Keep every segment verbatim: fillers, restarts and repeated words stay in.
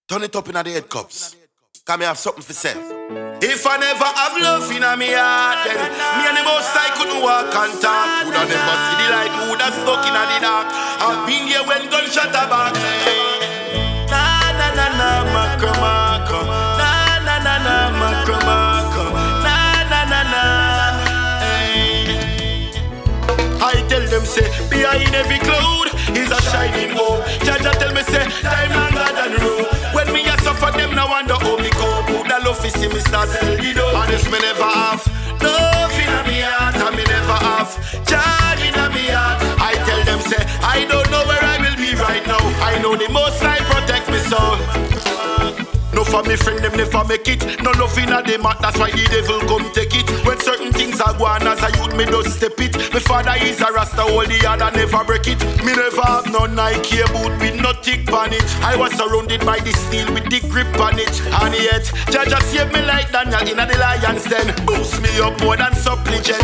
Turn it up in the head cups. Can me have something for say? If I never have love in my heart, then me and the most I couldn't walk and talk. Woulda never see the light, woulda stuck in the dark. I've been here when gunshot are back. Na na na na macro macro. Na na na na macro macro. Na na na na. I tell them say behind every cloud is a shining hope. Jaja tell me say time longer than rope. When me a suffer them now wonder how me cope. Woulda love to see me start sell the dough. And if me never have love in me heart, and me never have joy in me heart, I tell them say I don't know where I will be right now. I know the most I protect me soul. No for me friend them never make it. No love in a them heart, that's why the devil come take it. When certain things are going as a youth, me just step it. My father is a rasta, all the other never break it. Me never have no Nike boot with no tick on it. I was surrounded by the steel with the grip on it. And yet, Jaja saved me like Daniel in a the lion's den. Boost me up more than supplicant.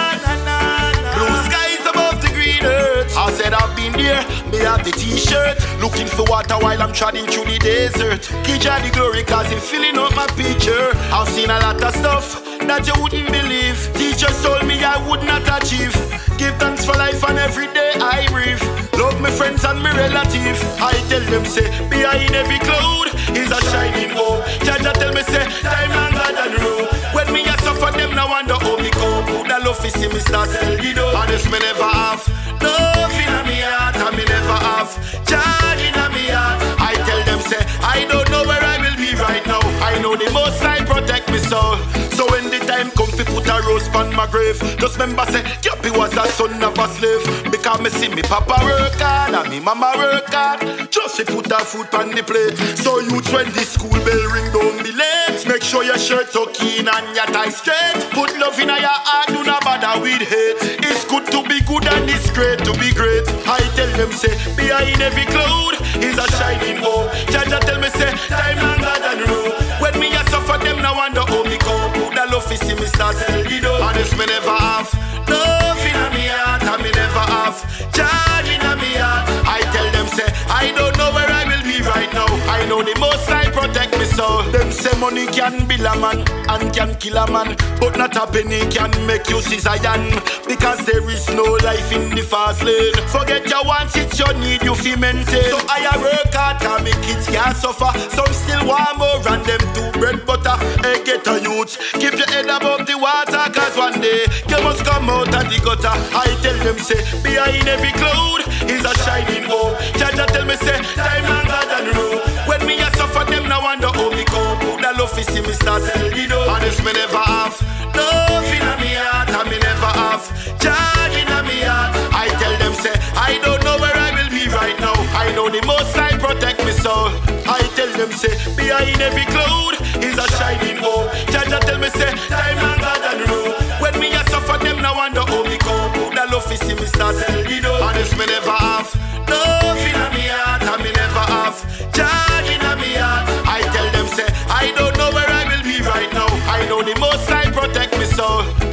Blue skies above the green earth. I said I've been there, me have the t-shirt. Looking for water while I'm trotting through the desert. Kija the glory cause him filling up my picture. I've seen a lot of stuff that you wouldn't believe. Teachers told me I would not achieve. Give thanks for life and every day I breathe. Love my friends and my relatives. I tell them say behind every cloud is a shining hope. Jaja tell me say time longer than rope. When me a suffer them now wonder how me cope. Woulda love to see me start sell the dough. And if me never have love in me heart, and me never have joy in me heart, I tell them say I don't know where I will be right now. I know the most I protect me soul. So when the time come to put a rose on my grave, just remember say Cappy was a son of a slave. Because me see me papa work hard and me mama work hard, just to put a food on the plate. So youth when the school bell ring, don't be late. Make sure your shirt tuck in and your tie straight. Put love in your heart, do not bother with hate. It's good to be good and it's great to be great. I tell them say behind every cloud is a shining hope. Jaja tell me say time longer than rope. When me a suffer them now wonder how me cope. Woulda love to see me start sell the dough. And if me never have love in me heart, and me never have joy in me heart, I tell them say I don't know where I will be right now. I know the most I protect me soul. Them say money can build a man and can kill a man, but not a penny can make you see Zion. Because there is no life in the fast lane. Forget your wants, it's your need you feel maintain. So I a work hard and me kids can't suffer. Some still want more and them do bread butter. Hey, get a youth, keep your head above the water, cause one day you must come out of the gutter. I tell them say behind every cloud is a shining hope. Jaja tell me say time longer than rope. When me a suffer them now wonder how me cope. Woulda love to see me start sell the dough. And if me never have love in me heart, and me never have joy in me heart, I tell them say I don't know where I will be right now. I know the most I protect me soul. I tell them say behind every cloud is a shining hope. Jaja tell me say time longer than rope. When me a suffer them now wonder how me cope. Woulda love to see me start sell the dough. And if me never have love in me heart, and me never have joy in me heart, I tell them say I don't know where I will be right now. I know the most I protect me soul.